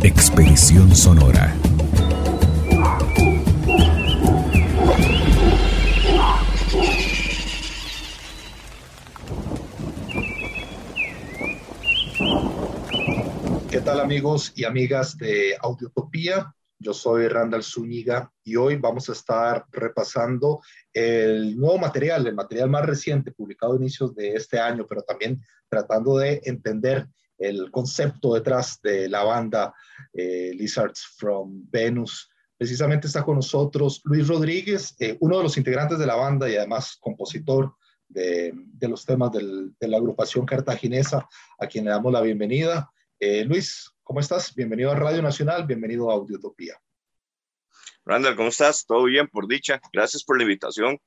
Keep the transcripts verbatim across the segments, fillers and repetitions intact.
Expedición Sonora. ¿Qué tal, amigos y amigas de Audiotopía? Yo soy Randall Zúñiga y hoy vamos a estar repasando el nuevo material, el material más reciente publicado a inicios de este año, pero también tratando de entender el concepto detrás de la banda eh, Lizards from Venus. Precisamente está con nosotros Luis Rodríguez, eh, uno de los integrantes de la banda y además compositor de, de los temas del, de la agrupación cartaginesa, a quien le damos la bienvenida. Eh, Luis, ¿cómo estás? Bienvenido a Radio Nacional, bienvenido a Audiotopía. Randall, ¿cómo estás? ¿Todo bien, por dicha? Gracias por la invitación.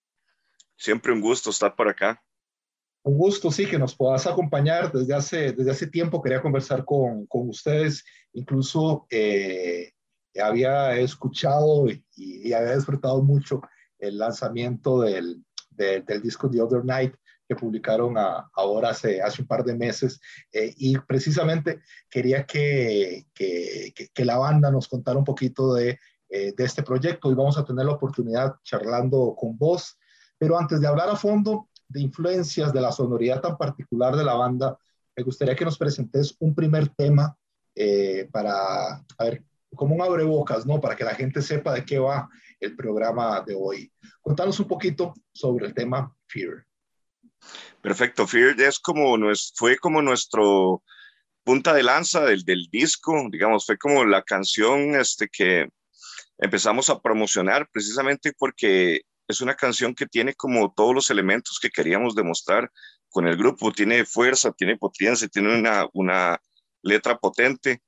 Siempre un gusto estar por acá. Un gusto, sí, que nos puedas acompañar. Desde hace, desde hace tiempo quería conversar con, con ustedes. Incluso eh, había escuchado y, y había disfrutado mucho el lanzamiento del, de, del disco The Other Night, que publicaron a, ahora hace, hace un par de meses, eh, y precisamente quería que, que, que, que la banda nos contara un poquito de, eh, de este proyecto, y vamos a tener la oportunidad charlando con vos, pero antes de hablar a fondo de influencias, de la sonoridad tan particular de la banda, me gustaría que nos presentes un primer tema eh, para, a ver, como un abrebocas, ¿no? Para que la gente sepa de qué va el programa de hoy. Contanos un poquito sobre el tema Fear. Perfecto, Fear es como, fue como nuestro punta de lanza del, del disco, digamos, fue como la canción este, que empezamos a promocionar precisamente porque es una canción que tiene como todos los elementos que queríamos demostrar con el grupo, tiene fuerza, tiene potencia, tiene una, una letra potente,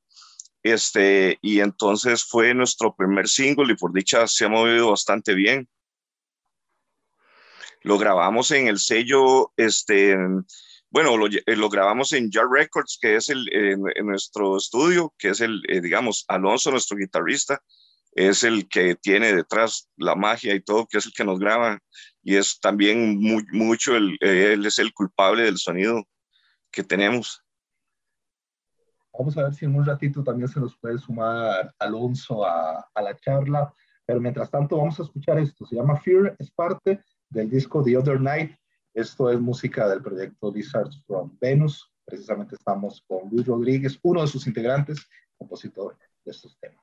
este, y entonces fue nuestro primer single y por dicha se ha movido bastante bien. Lo grabamos en el sello, este, bueno, lo, lo grabamos en Jar Records, que es el, en, en nuestro estudio, que es el, eh, digamos, Alonso, nuestro guitarrista, es el que tiene detrás la magia y todo, que es el que nos graba, y es también muy, mucho, el, eh, él es el culpable del sonido que tenemos. Vamos a ver si en un ratito también se nos puede sumar Alonso a, a la charla, pero mientras tanto vamos a escuchar esto, se llama Fear, es parte del disco The Other Night. Esto es música del proyecto Lizards from Venus. Precisamente estamos con Luis Rodríguez, uno de sus integrantes, compositor de estos temas.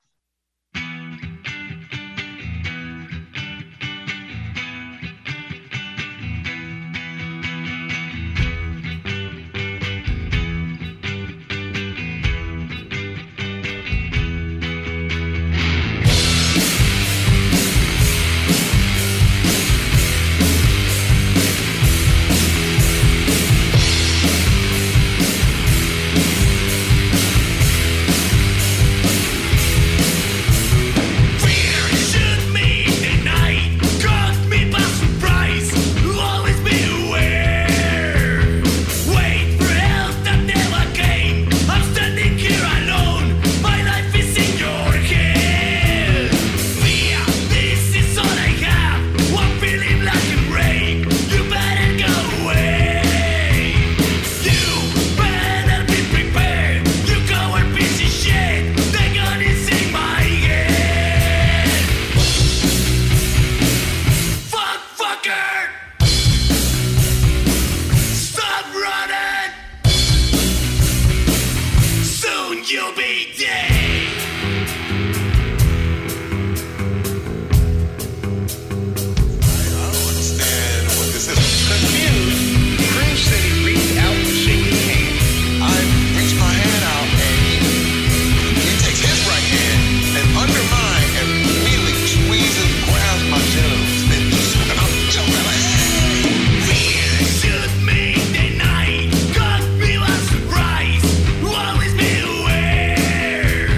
Surprise, will always be aware.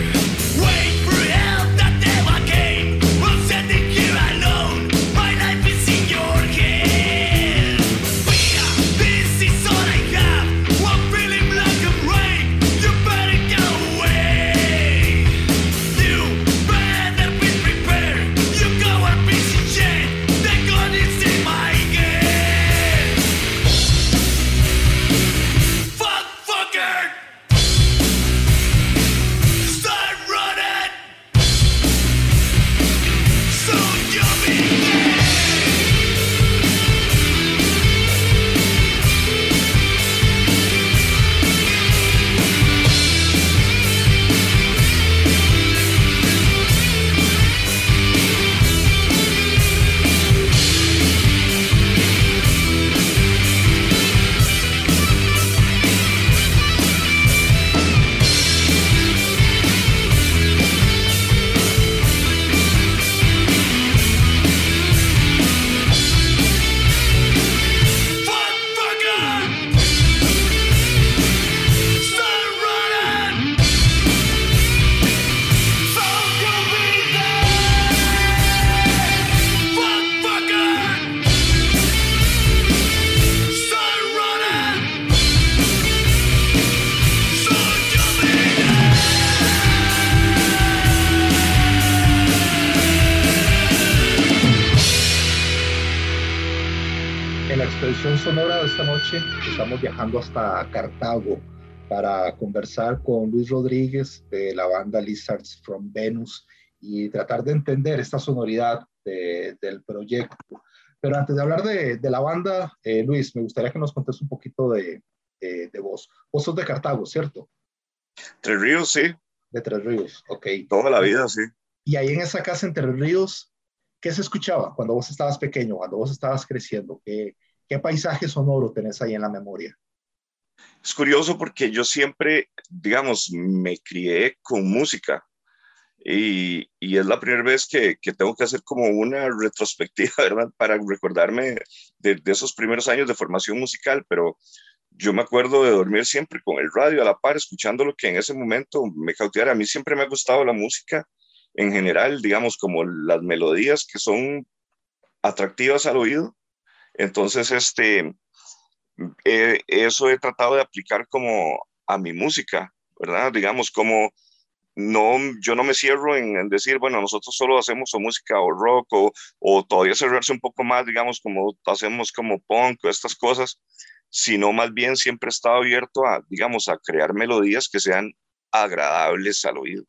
Sonora de esta noche estamos viajando hasta Cartago para conversar con Luis Rodríguez de la banda Lizards from Venus y tratar de entender esta sonoridad de, del proyecto. Pero antes de hablar de, de la banda, eh, Luis, me gustaría que nos contes un poquito de, de, de vos. Vos sos de Cartago, ¿cierto? Tres Ríos, sí. De Tres Ríos, ok. Toda la vida, sí. Y ahí en esa casa en Tres Ríos, ¿qué se escuchaba cuando vos estabas pequeño, cuando vos estabas creciendo? ¿Qué, qué paisaje sonoro tenés ahí en la memoria? Es curioso porque yo siempre, digamos, me crié con música y, y es la primera vez que, que tengo que hacer como una retrospectiva, ¿verdad? Para recordarme de, de esos primeros años de formación musical, pero yo me acuerdo de dormir siempre con el radio a la par, escuchando lo que en ese momento me cautivara. A mí siempre me ha gustado la música en general, digamos, como las melodías que son atractivas al oído. Entonces, este, eh, eso he tratado de aplicar como a mi música, ¿verdad? Digamos, como no, yo no me cierro en, en decir, bueno, nosotros solo hacemos o música o rock o, o todavía cerrarse un poco más, digamos, como hacemos como punk o estas cosas, sino más bien siempre he estado abierto a, digamos, a crear melodías que sean agradables al oído.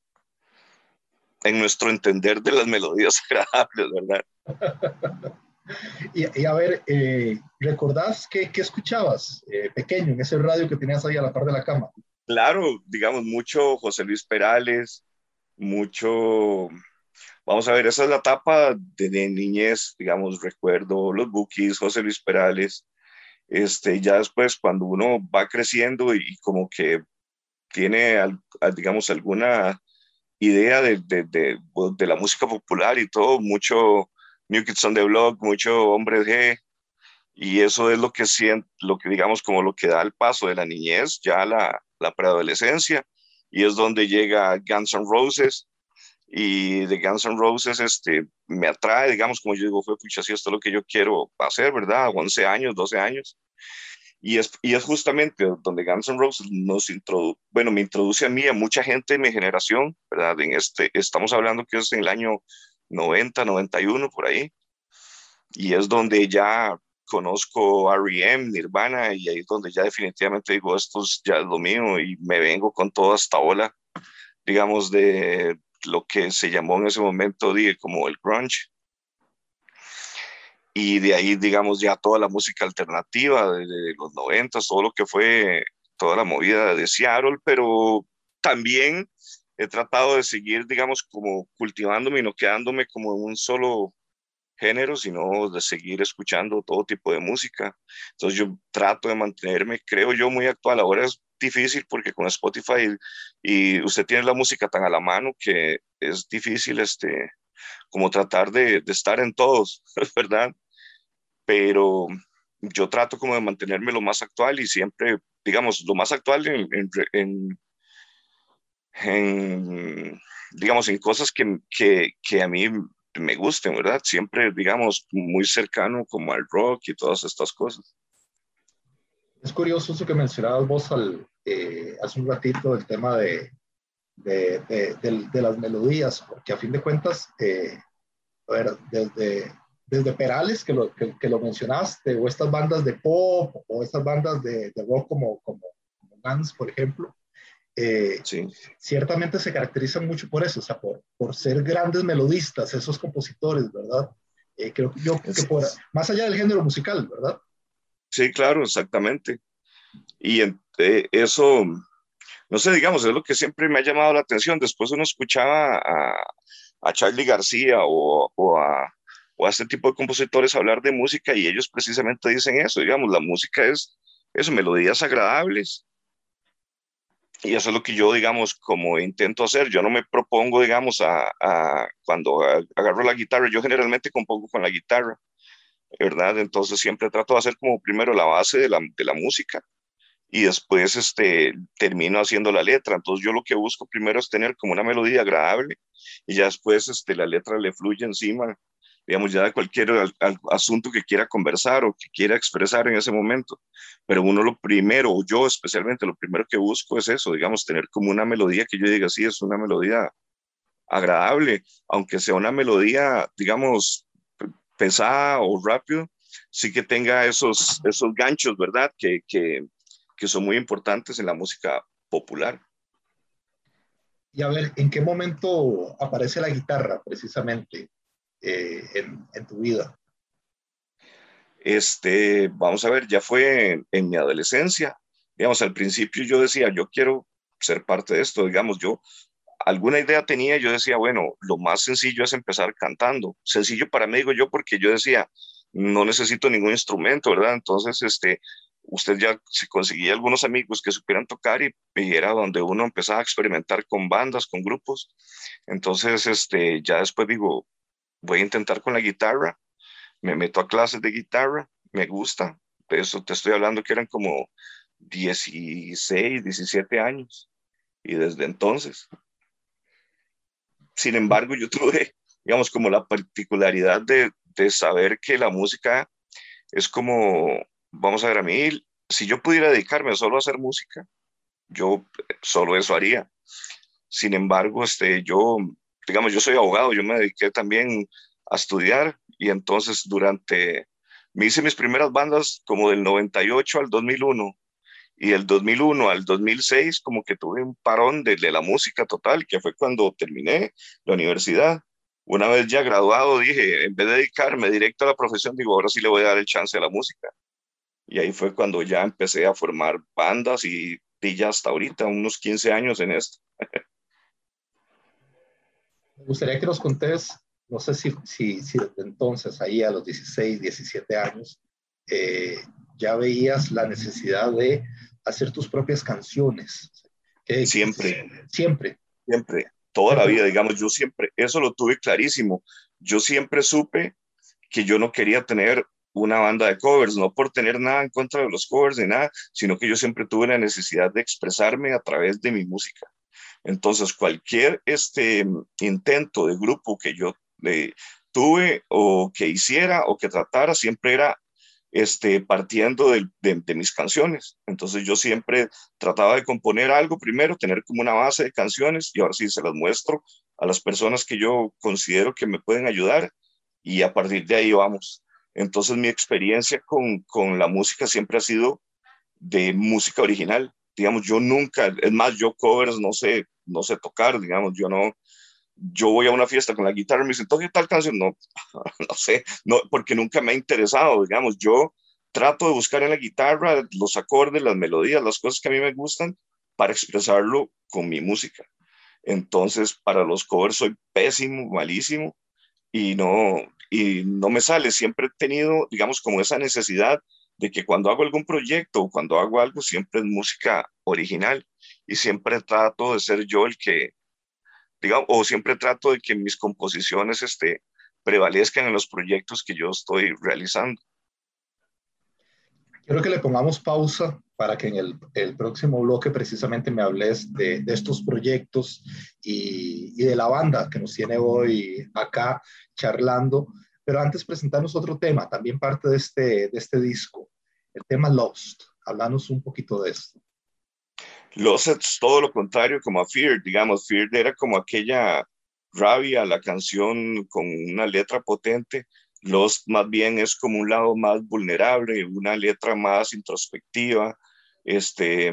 En nuestro entender de las melodías agradables, ¿verdad? Y, y a ver, eh, ¿recordás qué, qué escuchabas eh, pequeño en ese radio que tenías ahí a la par de la cama? Claro, digamos, mucho José Luis Perales, mucho, vamos a ver, esa es la etapa de, de niñez, digamos, recuerdo los Bukis, José Luis Perales, este, ya después cuando uno va creciendo y, y como que tiene, al, al, digamos, alguna idea de, de, de, de la música popular y todo, mucho New Kids on the Block, mucho Hombre G, y eso es lo que siento, lo que digamos como lo que da el paso de la niñez ya a la, la preadolescencia, y es donde llega Guns N' Roses, y de Guns N' Roses este, me atrae, digamos, como yo digo, fue pucha, sí, esto es lo que yo quiero hacer, ¿verdad? once años, doce años, y es, y es justamente donde Guns N' Roses nos introduce, bueno, me introduce a mí, a mucha gente de mi generación, ¿verdad? En este, estamos hablando que es en el año noventa, noventa y uno, por ahí, y es donde ya conozco R E M, Nirvana, y ahí es donde ya definitivamente digo, esto es ya lo mío, y me vengo con toda esta ola, digamos, de lo que se llamó en ese momento dije, como el grunge, y de ahí, digamos, ya toda la música alternativa de, de los noventas, todo lo que fue toda la movida de Seattle, pero también he tratado de seguir, digamos, como cultivándome y no quedándome como en un solo género, sino de seguir escuchando todo tipo de música. Entonces yo trato de mantenerme, creo yo, muy actual. Ahora es difícil porque con Spotify y, y usted tiene la música tan a la mano que es difícil este, como tratar de, de estar en todos, ¿verdad? Pero yo trato como de mantenerme lo más actual y siempre, digamos, lo más actual en, en, en, en digamos, en cosas que, que, que a mí me gusten, ¿verdad? Siempre, digamos, muy cercano como al rock y todas estas cosas. Es curioso eso que mencionabas vos al, eh, hace un ratito, el tema de, de, de, de, de las melodías, porque a fin de cuentas, eh, a ver, desde, desde Perales, que lo, que, que lo mencionaste, o estas bandas de pop, o estas bandas de, de rock como, como, como Guns, por ejemplo, eh, sí. ciertamente se caracterizan mucho por eso, o sea, por, por ser grandes melodistas, esos compositores, ¿verdad? Eh, creo yo que por, más allá del género musical, ¿verdad? Sí, claro, exactamente. Y eh, eso, no sé, digamos, es lo que siempre me ha llamado la atención. Después uno escuchaba a, a Charly García o, o, a, o a este tipo de compositores hablar de música y ellos precisamente dicen eso, digamos, la música es, es melodías agradables. Y eso es lo que yo, digamos, como intento hacer. Yo no me propongo, digamos, a, a cuando agarro la guitarra, yo generalmente compongo con la guitarra, ¿verdad? Entonces siempre trato de hacer como primero la base de la, de la música y después este, termino haciendo la letra. Entonces yo lo que busco primero es tener como una melodía agradable y ya después este, la letra le fluye encima, digamos, ya de cualquier al, al asunto que quiera conversar o que quiera expresar en ese momento. Pero uno lo primero, o yo especialmente, lo primero que busco es eso, digamos, tener como una melodía que yo diga, sí, es una melodía agradable, aunque sea una melodía, digamos, pesada o rápido, sí que tenga esos, esos ganchos, ¿verdad? Que, que, que son muy importantes en la música popular. Y a ver, ¿en qué momento aparece la guitarra precisamente eh, en, en tu vida? Este, vamos a ver, ya fue en, en mi adolescencia. Digamos, al principio yo decía, yo quiero ser parte de esto, digamos, yo alguna idea tenía, yo decía, bueno, lo más sencillo es empezar cantando. Sencillo para mí, digo yo, porque yo decía, no necesito ningún instrumento, ¿verdad? Entonces, este, usted ya se conseguía algunos amigos que supieran tocar y, y era donde uno empezaba a experimentar con bandas, con grupos. Entonces, este, ya después digo, voy a intentar con la guitarra, me meto a clases de guitarra, me gusta. De eso te estoy hablando que eran como dieciséis, diecisiete años. Y desde entonces, sin embargo, yo tuve, digamos, como la particularidad de, de saber que la música es como, vamos a ver, a mí, si yo pudiera dedicarme solo a hacer música, yo solo eso haría. Sin embargo, este, yo, digamos, yo soy abogado, yo me dediqué también a estudiar y entonces durante, me hice mis primeras bandas como del noventa y ocho al dos mil uno y del dos mil uno al dos mil seis como que tuve un parón de, de la música total, que fue cuando terminé la universidad. Una vez ya graduado dije, en vez de dedicarme directo a la profesión, digo, ahora sí le voy a dar el chance a la música. Y ahí fue cuando ya empecé a formar bandas y, y ya hasta ahorita, unos quince años en esto. Me gustaría que nos contés, no sé si, si, si desde entonces, ahí a los dieciséis, diecisiete años, eh, ya veías la necesidad de hacer tus propias canciones. ¿Qué? Siempre. Siempre. Siempre. Toda la vida, digamos, yo siempre, eso lo tuve clarísimo. Yo siempre supe que yo no quería tener una banda de covers, no por tener nada en contra de los covers ni nada, sino que yo siempre tuve la necesidad de expresarme a través de mi música. Entonces, cualquier este, intento de grupo que yo eh, tuve o que hiciera o que tratara, siempre era este, partiendo de, de, de mis canciones. Entonces, yo siempre trataba de componer algo primero, tener como una base de canciones y ahora sí se las muestro a las personas que yo considero que me pueden ayudar y a partir de ahí vamos. Entonces, mi experiencia con, con la música siempre ha sido de música original. Digamos, yo nunca, es más, yo covers no sé, no sé tocar, digamos, yo no, yo voy a una fiesta con la guitarra y me dicen, toque tal canción, no, no sé, no, porque nunca me ha interesado, digamos, yo trato de buscar en la guitarra los acordes, las melodías, las cosas que a mí me gustan para expresarlo con mi música. Entonces, para los covers soy pésimo, malísimo y no, y no me sale, siempre he tenido, digamos, como esa necesidad de que cuando hago algún proyecto o cuando hago algo, siempre es música original y siempre trato de ser yo el que, digamos, o siempre trato de que mis composiciones este, prevalezcan en los proyectos que yo estoy realizando. Quiero que le pongamos pausa para que en el, el próximo bloque precisamente me hables de, de estos proyectos y, y de la banda que nos tiene hoy acá charlando. Pero antes presentarnos otro tema, también parte de este, de este disco, el tema Lost. Háblanos un poquito de esto. Lost es todo lo contrario como a Fear, digamos, Fear era como aquella rabia, la canción con una letra potente. Lost más bien es como un lado más vulnerable, una letra más introspectiva, este,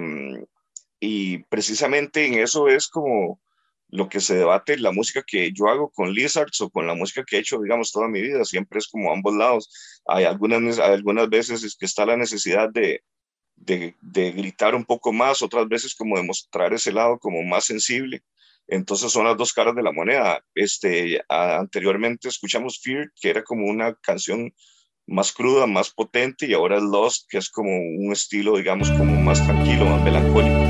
y precisamente en eso es como lo que se debate, la música que yo hago con Lizards o con la música que he hecho, digamos, toda mi vida, siempre es como ambos lados. Hay algunas, hay algunas veces es que está la necesidad de, de, de gritar un poco más, otras veces como demostrar ese lado como más sensible. Entonces son las dos caras de la moneda. Este, a, anteriormente escuchamos Fear, que era como una canción más cruda, más potente, y ahora Lost, que es como un estilo, digamos, como más tranquilo, más melancólico.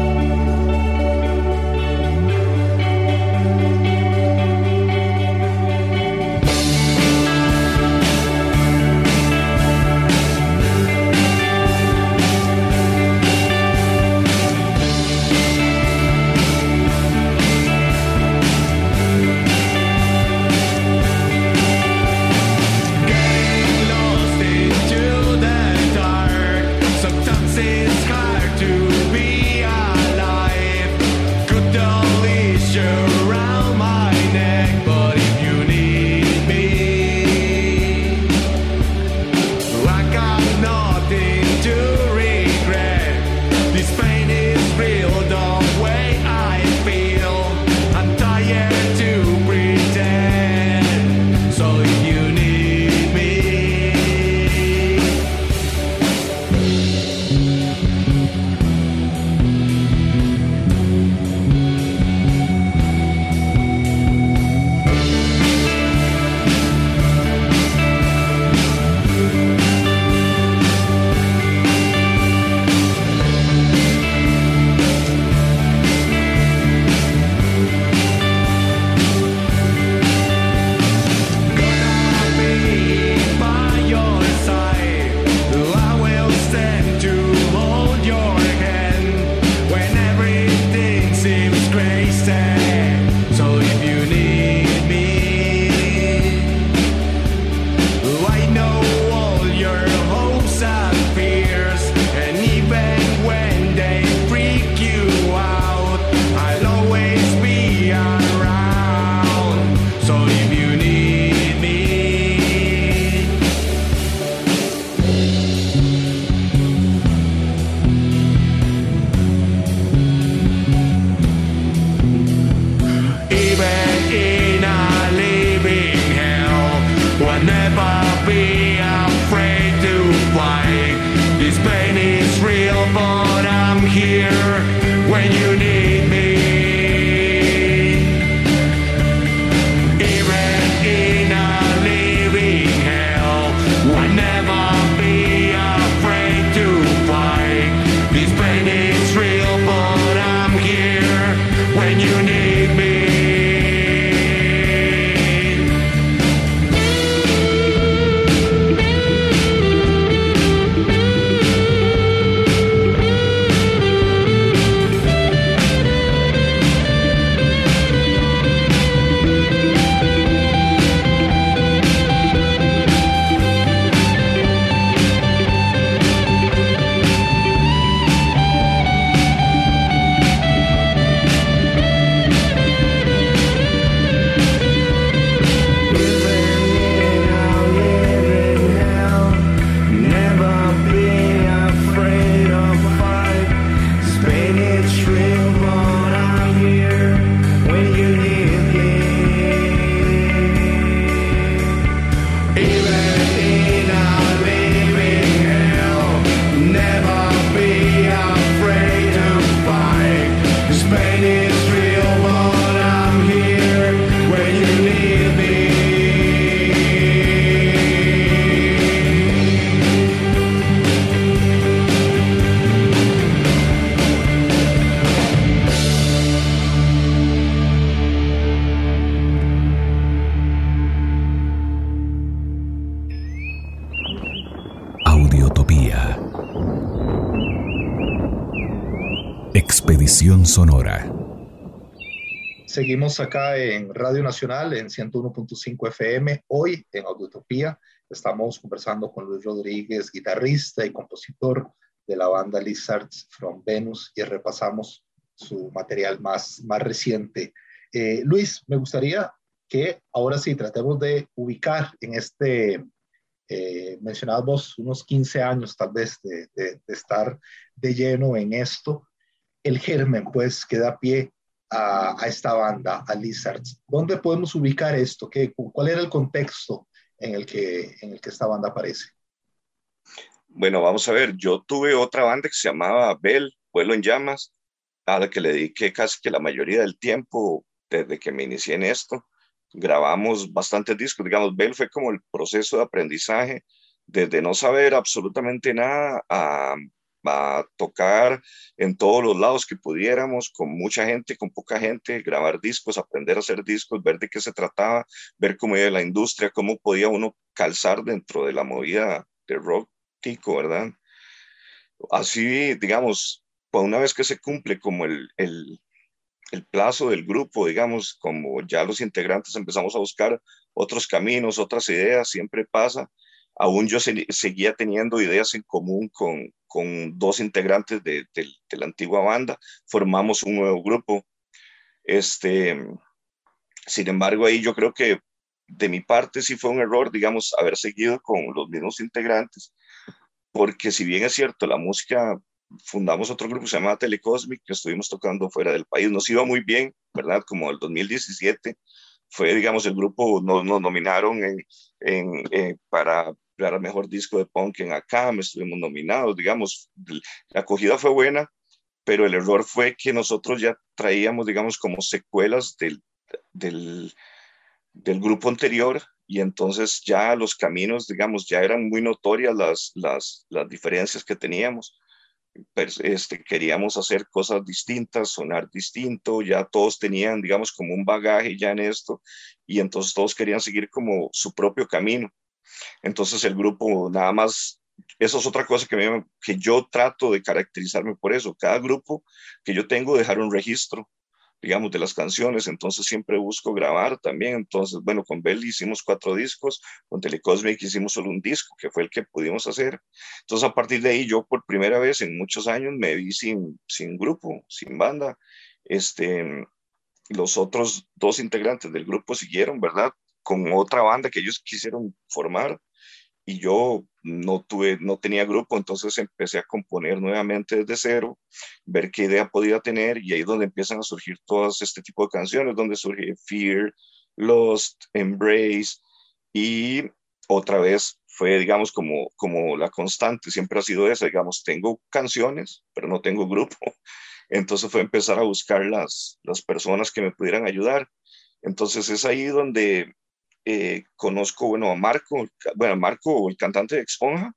Sometimes it's hard to be Tradición sonora. Seguimos acá en Radio Nacional en ciento uno punto cinco F M. Hoy en Audiotopía estamos conversando con Luis Rodríguez, guitarrista y compositor de la banda Lizards from Venus, y repasamos su material más, más reciente. Eh, Luis, me gustaría que ahora sí tratemos de ubicar en este, eh, mencionabas vos, unos quince años tal vez de, de, de estar de lleno en esto, el germen pues que da pie A, a esta banda, a Lizards. ¿Dónde podemos ubicar esto? ¿Qué, ¿Cuál era el contexto en el, que, en el que esta banda aparece? Bueno, vamos a ver, yo tuve otra banda que se llamaba Bell, Vuelo en Llamas, a la que le dediqué casi que la mayoría del tiempo desde que me inicié en esto. Grabamos bastantes discos, digamos, Bell fue como el proceso de aprendizaje, desde no saber absolutamente nada a a tocar en todos los lados que pudiéramos, con mucha gente, con poca gente, grabar discos, aprender a hacer discos, ver de qué se trataba, ver cómo iba la industria, cómo podía uno calzar dentro de la movida de rock tico, ¿verdad? Así, digamos, pues una vez que se cumple como el, el, el plazo del grupo, digamos, como ya los integrantes empezamos a buscar otros caminos, otras ideas, siempre pasa. Aún yo se, seguía teniendo ideas en común con, con dos integrantes de, de, de la antigua banda, formamos un nuevo grupo. Este, sin embargo, ahí yo creo que de mi parte sí fue un error, digamos, haber seguido con los mismos integrantes, porque si bien es cierto, la música, fundamos otro grupo que se llama Telecosmic, que estuvimos tocando fuera del país, nos iba muy bien, ¿verdad? Como el dos mil diecisiete fue, digamos, el grupo, nos, nos nominaron en, en, en, para, para el mejor disco de punk en acá, me estuvimos nominados, digamos, la acogida fue buena, pero el error fue que nosotros ya traíamos, digamos, como secuelas del, del, del grupo anterior, y entonces ya los caminos, digamos, ya eran muy notorias las, las, las diferencias que teníamos. Este, queríamos hacer cosas distintas, sonar distinto, ya todos tenían, digamos, como un bagaje ya en esto, y entonces todos querían seguir como su propio camino. Entonces el grupo nada más, eso es otra cosa que, me, que yo trato de caracterizarme por eso. Cada grupo que yo tengo, dejar un registro, digamos, de las canciones, entonces siempre busco grabar también. Entonces, bueno, con Bell hicimos cuatro discos, con Telecosmic hicimos solo un disco, que fue el que pudimos hacer. Entonces, a partir de ahí, yo por primera vez en muchos años me vi sin, sin grupo, sin banda. Este, los otros dos integrantes del grupo siguieron, ¿verdad? Con otra banda que ellos quisieron formar, y yo no tuve, no tenía grupo, entonces empecé a componer nuevamente desde cero, ver qué idea podía tener, y ahí es donde empiezan a surgir todas este tipo de canciones, donde surge Fear, Lost, Embrace, y otra vez fue, digamos, como, como la constante, siempre ha sido esa, digamos, tengo canciones, pero no tengo grupo, entonces fue empezar a buscar las, las personas que me pudieran ayudar. Entonces es ahí donde eh, conozco, bueno, a Marco, bueno, Marco, el cantante de Exponja,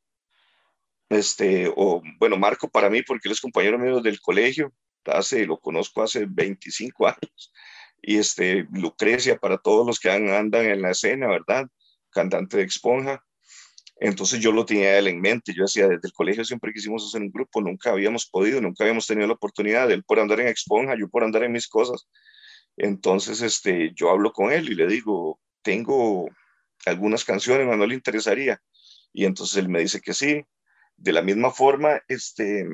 este, o bueno, Marco para mí, porque él es compañero mío del colegio, hace, lo conozco hace veinticinco años, y este, Lucrecia para todos los que andan en la escena, ¿verdad? Cantante de Exponja. Entonces yo lo tenía él en mente, yo decía, desde el colegio siempre quisimos hacer un grupo, nunca habíamos podido, nunca habíamos tenido la oportunidad, él por andar en Exponja, yo por andar en mis cosas. Entonces este, yo hablo con él y le digo, tengo algunas canciones, no le interesaría. Y entonces él me dice que sí. De la misma forma, este,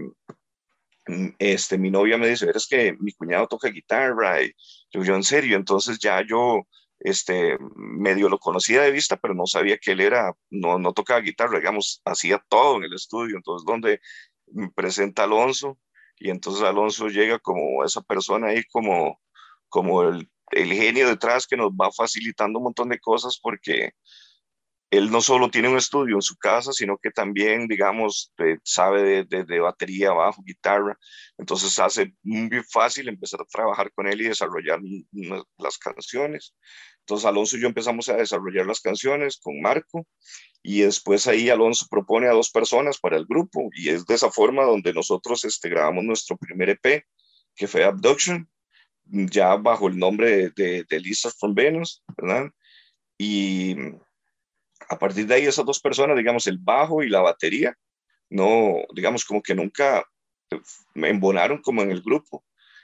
este, mi novia me dice, es que mi cuñado toca guitarra, y yo, yo en serio, entonces ya yo este, medio lo conocía de vista, pero no sabía que él era, no, no tocaba guitarra, digamos, hacía todo en el estudio. Entonces donde me presenta Alonso, y entonces Alonso llega como esa persona ahí, como, como el, el genio detrás, que nos va facilitando un montón de cosas, porque él no solo tiene un estudio en su casa, sino que también, digamos, de, sabe de, de, de batería, bajo, guitarra. Entonces hace muy fácil empezar a trabajar con él y desarrollar una, las canciones. Entonces Alonso y yo empezamos a desarrollar las canciones con Marco, y después ahí Alonso propone a dos personas para el grupo, y es de esa forma donde nosotros este, grabamos nuestro primer E P, que fue Abduction, ya bajo el nombre de, de, de Lizards from Venus, ¿verdad? Y a partir de ahí esas dos personas, digamos, el bajo y la batería, no, digamos, como que nunca me embonaron como en el grupo.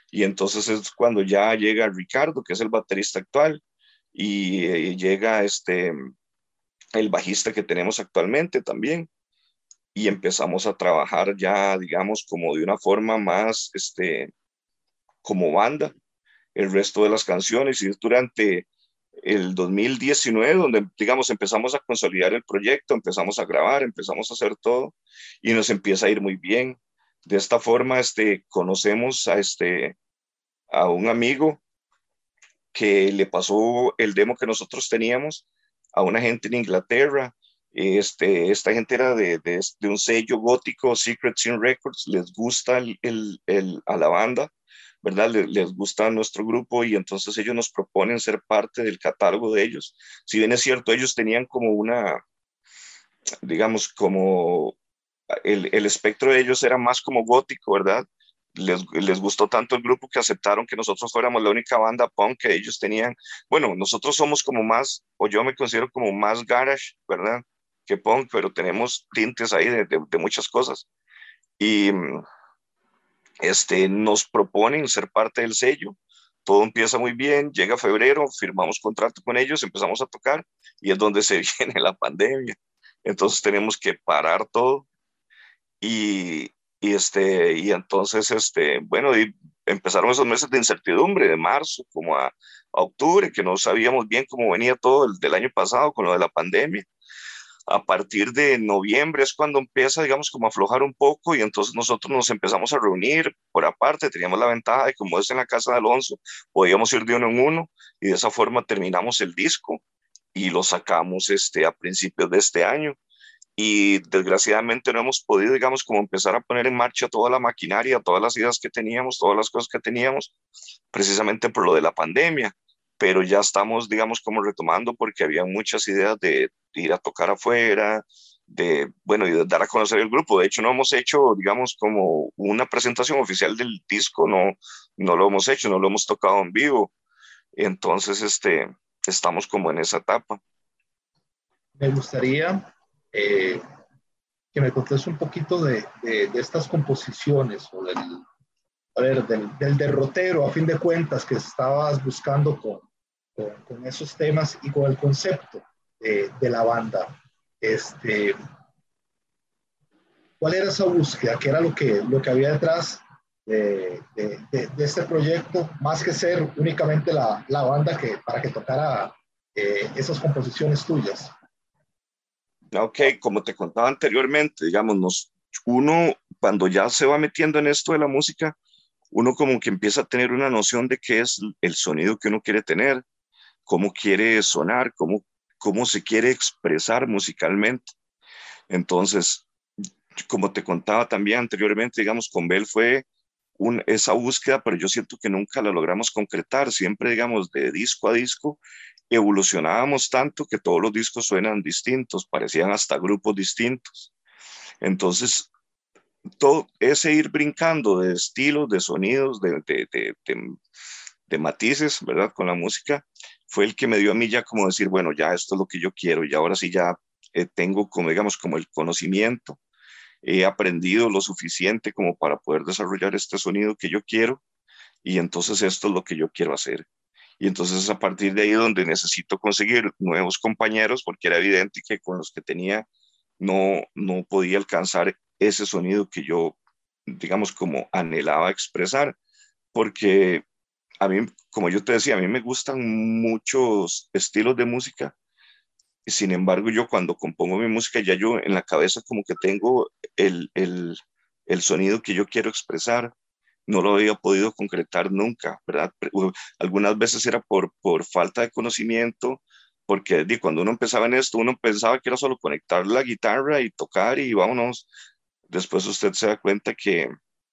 Y entonces es cuando ya llega Ricardo, que es el baterista actual, y, eh, llega este, el bajista que tenemos actualmente también, y empezamos a trabajar ya, digamos, como de una forma más, este, como banda, el resto de las canciones, y es durante el dos mil diecinueve donde, digamos, empezamos a consolidar el proyecto, empezamos a grabar, empezamos a hacer todo, y nos empieza a ir muy bien. De esta forma, este, conocemos a, este, a un amigo que le pasó el demo que nosotros teníamos a una gente en Inglaterra. Este, esta gente era de, de, de un sello gótico, Secret Sin Records, les gusta el, el, el, a la banda, ¿verdad? Les, les gusta nuestro grupo, y entonces ellos nos proponen ser parte del catálogo de ellos. Si bien es cierto, ellos tenían como una, digamos, como el, el espectro de ellos era más como gótico, ¿verdad? Les, les gustó tanto el grupo que aceptaron que nosotros fuéramos la única banda punk que ellos tenían. Bueno, nosotros somos como más, o yo me considero como más garage, ¿verdad? Que punk, pero tenemos tintes ahí de, de, de muchas cosas. Y este, nos proponen ser parte del sello. Todo empieza muy bien, llega febrero, firmamos contrato con ellos, empezamos a tocar, y es donde se viene la pandemia. Entonces tenemos que parar todo. Y, y, este, y entonces, este, bueno, y empezaron esos meses de incertidumbre, de marzo como a, a octubre, que no sabíamos bien cómo venía todo el del año pasado con lo de la pandemia. A partir de noviembre es cuando empieza, digamos, como a aflojar un poco, y entonces nosotros nos empezamos a reunir por aparte. Teníamos la ventaja de, como es en la casa de Alonso, podíamos ir de uno en uno, y de esa forma terminamos el disco y lo sacamos este, a principios de este año. Y desgraciadamente no hemos podido, digamos, como empezar a poner en marcha toda la maquinaria, todas las ideas que teníamos, todas las cosas que teníamos, precisamente por lo de la pandemia. Pero ya estamos, digamos, como retomando, porque había muchas ideas de, de ir a tocar afuera, de, bueno, y de dar a conocer el grupo. De hecho, no hemos hecho, digamos, como una presentación oficial del disco, no, no lo hemos hecho, no lo hemos tocado en vivo. Entonces, este, estamos como en esa etapa. Me gustaría eh, que me contes un poquito de, de, de estas composiciones, o del, a ver, del, del derrotero, a fin de cuentas, que estabas buscando con, con, con esos temas y con el concepto de, de la banda. Este, ¿Cuál era esa búsqueda? ¿Qué era lo que, lo que había detrás de, de, de, de este proyecto, más que ser únicamente la, la banda que, para que tocara eh, esas composiciones tuyas? Ok, como te contaba anteriormente, digamos, nos, uno cuando ya se va metiendo en esto de la música, uno como que empieza a tener una noción de qué es el sonido que uno quiere tener, cómo quiere sonar, cómo, cómo se quiere expresar musicalmente. Entonces, como te contaba también anteriormente, digamos, con Bell fue un, esa búsqueda, pero yo siento que nunca la logramos concretar. Siempre, digamos, de disco a disco, evolucionábamos tanto que todos los discos suenan distintos, parecían hasta grupos distintos. Entonces, todo ese ir brincando de estilos, de sonidos, de, de, de, de, de matices, ¿verdad? Con la música, fue el que me dio a mí ya como decir, bueno, ya esto es lo que yo quiero, y ahora sí ya eh, tengo como, digamos, como el conocimiento, he aprendido lo suficiente como para poder desarrollar este sonido que yo quiero, y entonces esto es lo que yo quiero hacer. Y entonces es a partir de ahí donde necesito conseguir nuevos compañeros, porque era evidente que con los que tenía no, no podía alcanzar ese sonido que yo, digamos, como anhelaba expresar, porque a mí, como yo te decía, a mí me gustan muchos estilos de música. Sin embargo, yo cuando compongo mi música, ya yo en la cabeza como que tengo el, el, el sonido que yo quiero expresar. No lo había podido concretar nunca, ¿verdad? Algunas veces era por, por falta de conocimiento, porque di, cuando uno empezaba en esto, uno pensaba que era solo conectar la guitarra y tocar y vámonos. Después usted se da cuenta que,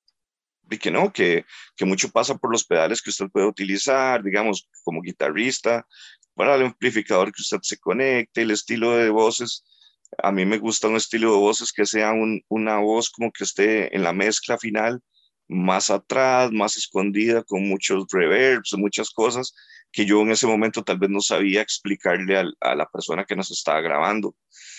y que no, que, que mucho pasa por los pedales que usted puede utilizar, digamos, como guitarrista, para el amplificador que usted se conecte, el estilo de voces. A mí me gusta un estilo de voces que sea un, una voz como que esté en la mezcla final, más atrás, más escondida, con muchos reverbs, muchas cosas que yo en ese momento tal vez no sabía explicarle al, a la persona que nos estaba grabando.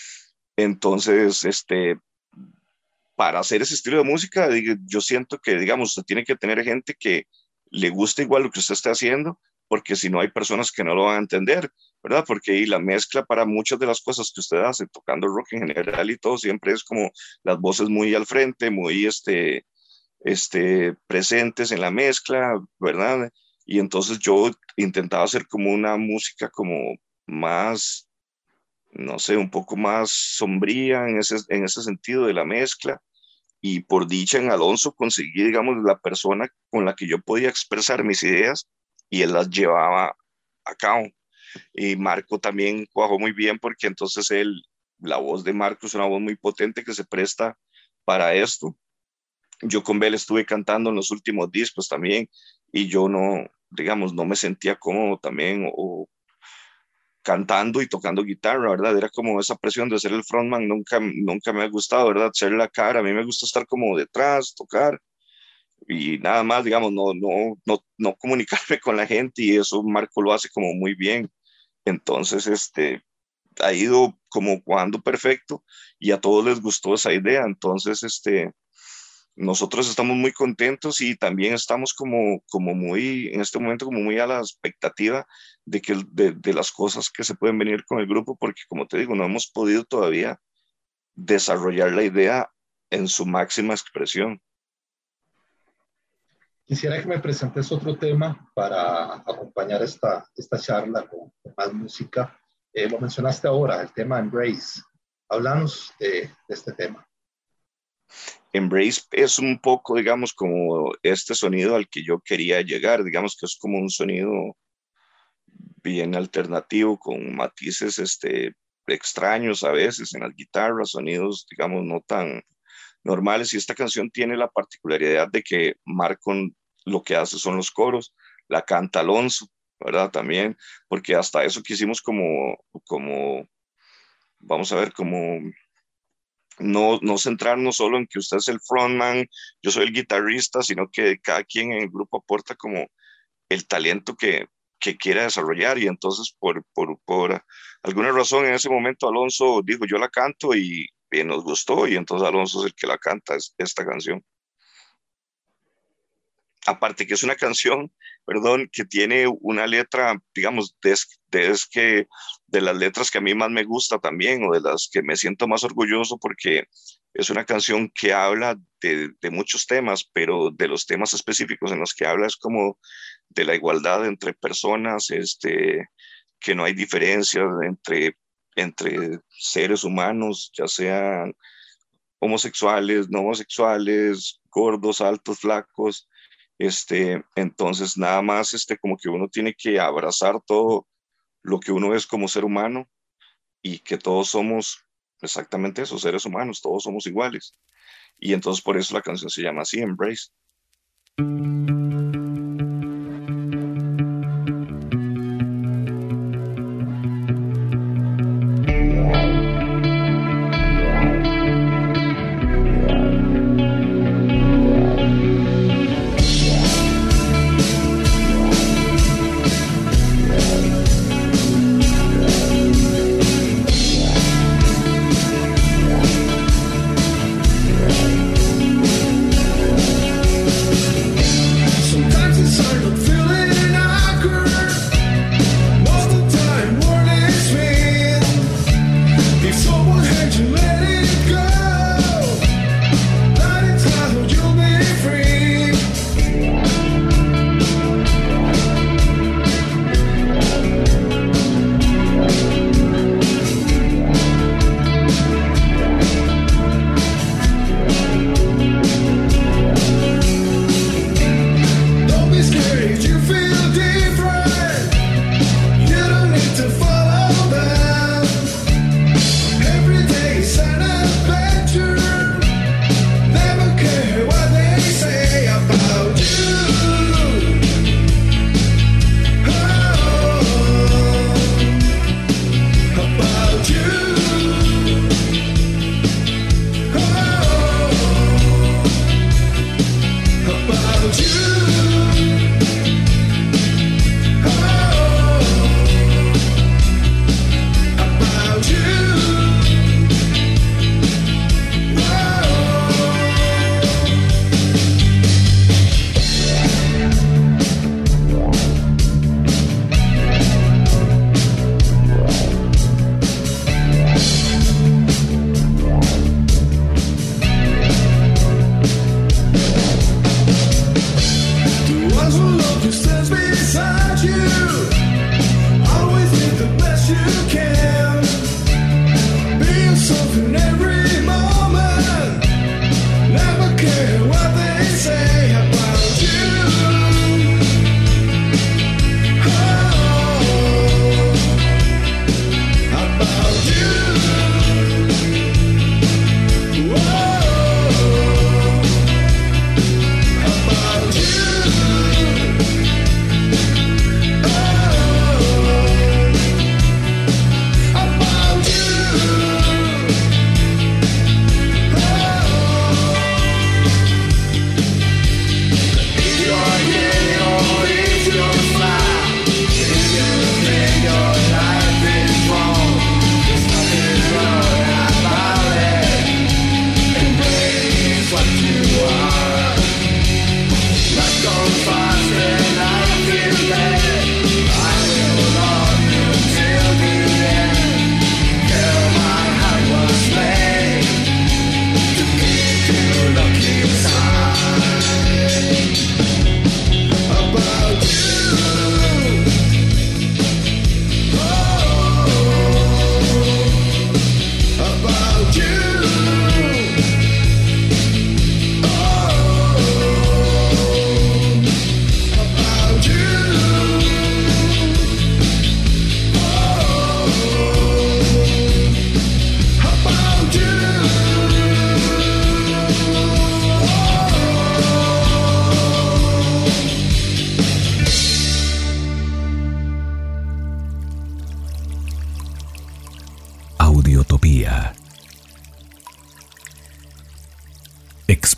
Entonces, este, para hacer ese estilo de música, yo siento que, digamos, usted tiene que tener gente que, le gusta igual lo que usted está haciendo, porque si no hay personas que no lo van a entender, ¿verdad? Porque ahí la mezcla para muchas de las cosas que usted hace, tocando rock en general y todo, siempre es como las voces muy al frente, muy este, este, presentes en la mezcla, ¿verdad? Y entonces yo intentaba hacer como una música como más, no sé, un poco más sombría en ese, en ese sentido de la mezcla. Y por dicha en Alonso conseguí, digamos, la persona con la que yo podía expresar mis ideas y él las llevaba a cabo. Y Marco también cuajó muy bien porque entonces él, la voz de Marco es una voz muy potente que se presta para esto. Yo con Bel estuve cantando en los últimos discos también y yo no, digamos, no me sentía cómodo también o cantando y tocando guitarra, ¿verdad? Era como esa presión de ser el frontman, nunca, nunca me ha gustado, ¿verdad? Ser la cara, a mí me gusta estar como detrás, tocar y nada más, digamos, no, no, no, no comunicarme con la gente y eso Marco lo hace como muy bien. Entonces, este, ha ido como cuando perfecto y a todos les gustó esa idea. Entonces, este, nosotros estamos muy contentos y también estamos como, como muy, en este momento, como muy a la expectativa de, que, de, de las cosas que se pueden venir con el grupo, porque como te digo, no hemos podido todavía desarrollar la idea en su máxima expresión. Quisiera que me presentes otro tema para acompañar esta, esta charla con, con más música. Eh, lo mencionaste ahora, el tema Embrace. Háblanos de, de este tema. Embrace es un poco, digamos, como este sonido al que yo quería llegar, digamos que es como un sonido bien alternativo, con matices este, extraños a veces en las guitarras, sonidos, digamos, no tan normales. Y esta canción tiene la particularidad de que Marco lo que hace son los coros, la canta Alonso, ¿verdad? También, porque hasta eso quisimos como, como, vamos a ver, como no, no centrarnos solo en que usted es el frontman, yo soy el guitarrista, sino que cada quien en el grupo aporta como el talento que, que quiera desarrollar. Y entonces por, por, por alguna razón en ese momento Alonso dijo yo la canto y, y nos gustó y entonces Alonso es el que la canta es, esta canción. Aparte que es una canción, perdón, que tiene una letra, digamos, de, de, es que, de las letras que a mí más me gusta también, o de las que me siento más orgulloso, porque es una canción que habla de, de muchos temas, pero de los temas específicos en los que habla es como de la igualdad entre personas, este, que no hay diferencias entre, entre seres humanos, ya sean homosexuales, no homosexuales, gordos, altos, flacos. Este, entonces nada más este, como que uno tiene que abrazar todo lo que uno es como ser humano y que todos somos exactamente eso, seres humanos, todos somos iguales. Y entonces por eso la canción se llama así, Embrace. Sometimes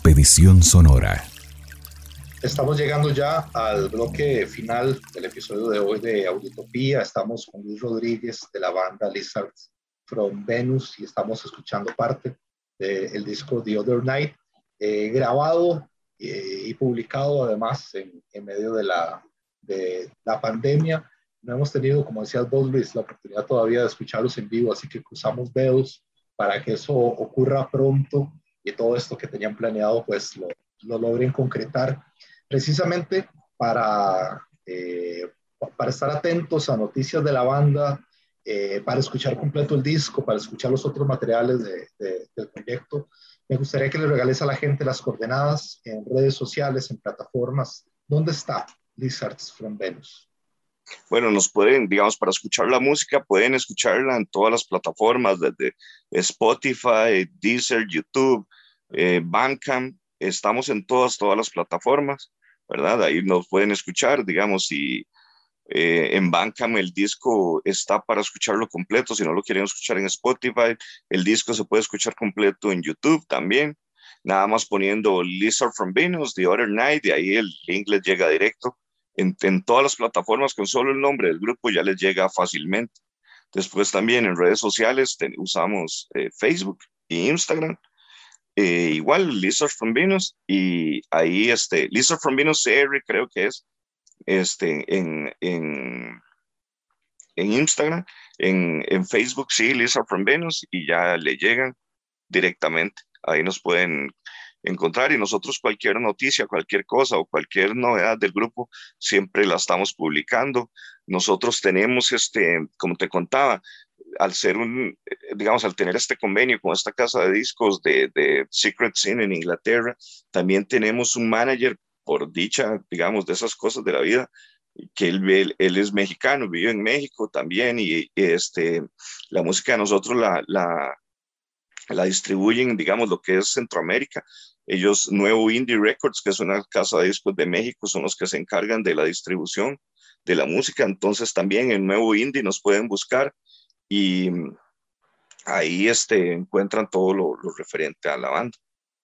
Expedición Sonora. Estamos llegando ya al bloque final del episodio de hoy de Audiotopía. Estamos con Luis Rodríguez de la banda Lizards from Venus y estamos escuchando parte del disco The Other Night, eh, grabado eh, y publicado además en, en medio de la, de la pandemia. No hemos tenido, como decías vos, Luis, la oportunidad todavía de escucharlos en vivo, así que cruzamos dedos para que eso ocurra pronto y todo esto que tenían planeado pues lo, lo logren concretar, precisamente para, eh, para estar atentos a noticias de la banda, eh, para escuchar completo el disco, para escuchar los otros materiales de, de, del proyecto. Me gustaría que le regales a la gente las coordenadas en redes sociales, en plataformas. ¿Dónde está Lizards from Venus? Bueno, nos pueden, digamos, para escuchar la música, pueden escucharla en todas las plataformas, desde Spotify, Deezer, YouTube, eh, Bandcamp. Estamos en todas, todas las plataformas, ¿verdad? Ahí nos pueden escuchar, digamos, y eh, en Bandcamp el disco está para escucharlo completo. Si no lo quieren escuchar en Spotify, el disco se puede escuchar completo en YouTube también. Nada más poniendo Lizards from Venus, The Other Night, y ahí el link les llega directo. En, en todas las plataformas, con solo el nombre del grupo ya les llega fácilmente. Después también en redes sociales ten, usamos eh, Facebook e Instagram. Eh, igual, Lizards from Venus, y ahí, este, Lizards from Venus C R creo que es, este, en, en, en Instagram, en, en Facebook sí, Lizards from Venus, y ya le llegan directamente. Ahí nos pueden encontrar y nosotros cualquier noticia, cualquier cosa o cualquier novedad del grupo siempre la estamos publicando. Nosotros tenemos, este, como te contaba, al ser un, digamos, al tener este convenio con esta casa de discos de, de Secret Sin en Inglaterra, también tenemos un manager, por dicha, digamos, de esas cosas de la vida, que él, él, él es mexicano, vive en México también, y, y este, la música de nosotros la, la, la distribuyen, digamos, lo que es Centroamérica. Ellos, Nuevo Indie Records, que es una casa de discos de México, son los que se encargan de la distribución de la música. Entonces también en Nuevo Indie nos pueden buscar y ahí este, encuentran todo lo, lo referente a la banda.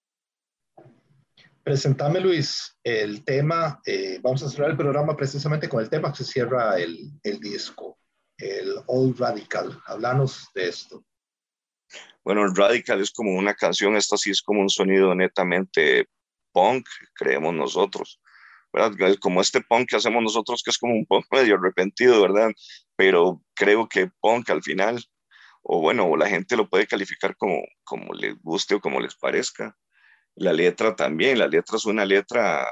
Presentame, Luis, el tema. Eh, vamos a cerrar el programa precisamente con el tema que se cierra el, el disco, el Old Radical. Háblanos de esto. Bueno, el Radical es como una canción, esta sí es como un sonido netamente punk, creemos nosotros, ¿verdad? Es como este punk que hacemos nosotros, que es como un punk medio arrepentido, ¿verdad? Pero creo que punk al final, o bueno, la gente lo puede calificar como, como les guste o como les parezca. La letra también, la letra es una letra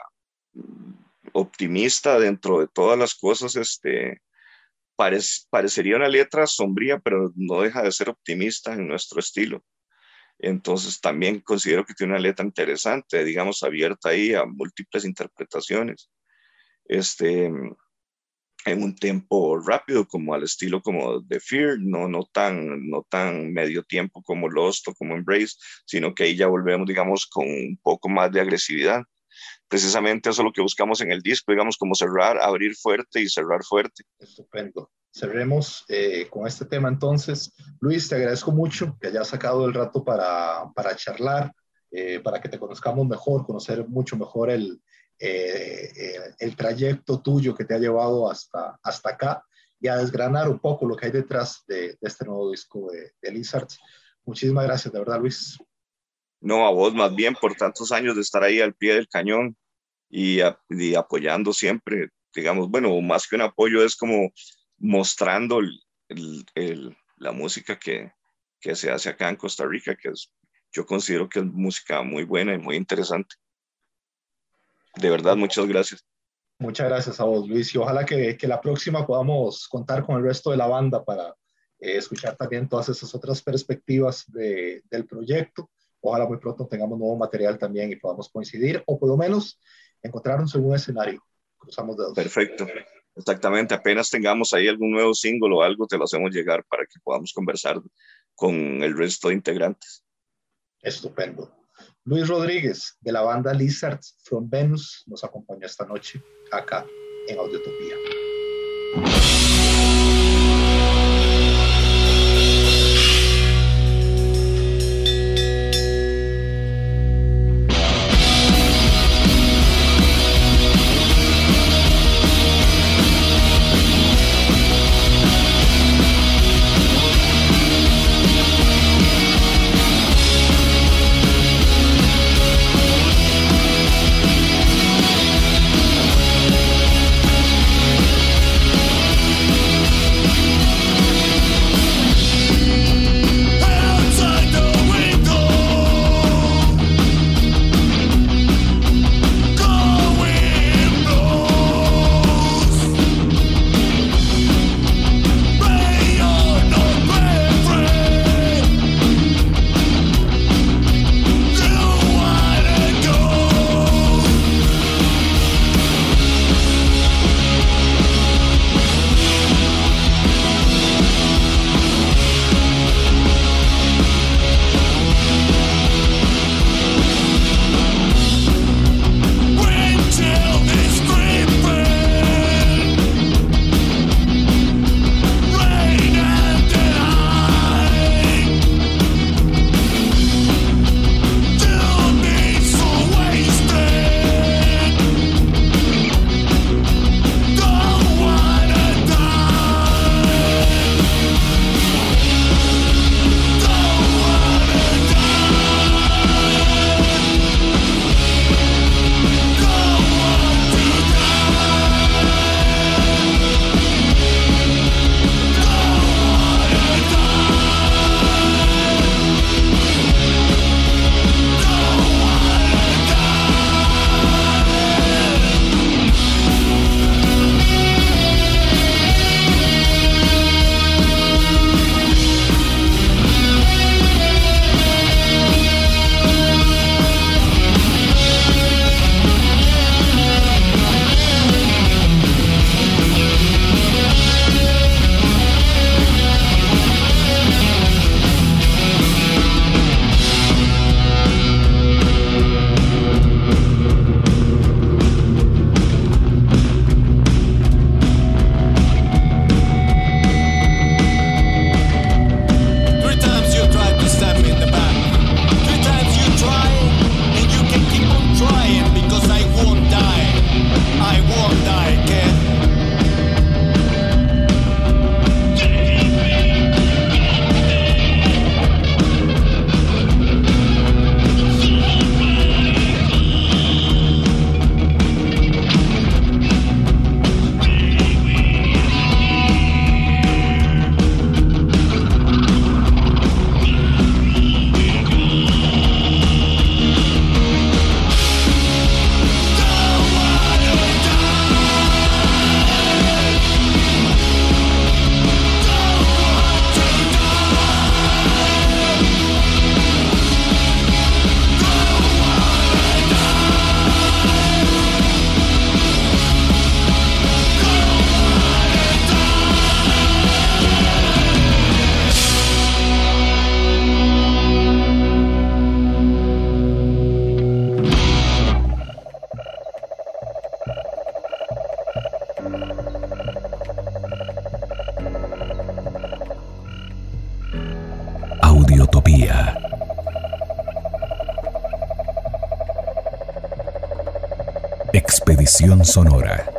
optimista dentro de todas las cosas, este... Parec- parecería una letra sombría, pero no deja de ser optimista en nuestro estilo. Entonces también considero que tiene una letra interesante, digamos, abierta ahí a múltiples interpretaciones. Este, en un tempo rápido, como al estilo como de Fear, no, no, tan, no tan medio tiempo como Lost o como Embrace, sino que ahí ya volvemos, digamos, con un poco más de agresividad. Precisamente eso es lo que buscamos en el disco, digamos, como cerrar, abrir fuerte y cerrar fuerte. Estupendo. Cerremos eh, con este tema entonces. Luis, te agradezco mucho que hayas sacado el rato para, para charlar, eh, para que te conozcamos mejor, conocer mucho mejor el, eh, eh, el trayecto tuyo que te ha llevado hasta, hasta acá y a desgranar un poco lo que hay detrás de, de este nuevo disco de, de Lizards. Muchísimas gracias, de verdad, Luis. No, a vos más bien por tantos años de estar ahí al pie del cañón y, a, y apoyando siempre, digamos, bueno, más que un apoyo es como mostrando el, el, el, la música que, que se hace acá en Costa Rica, que es, yo considero que es música muy buena y muy interesante. De verdad, muchas gracias. Muchas gracias a vos, Luis, y ojalá que, que la próxima podamos contar con el resto de la banda para eh, escuchar también todas esas otras perspectivas de, del proyecto. Ojalá muy pronto tengamos nuevo material también y podamos coincidir, o por lo menos encontrarnos en un escenario. Cruzamos dedos. Perfecto. Exactamente. Apenas tengamos ahí algún nuevo single o algo, te lo hacemos llegar para que podamos conversar con el resto de integrantes. Estupendo. Luis Rodríguez, de la banda Lizards from Venus, nos acompañó esta noche acá en Audiotopía. Expedición Sonora.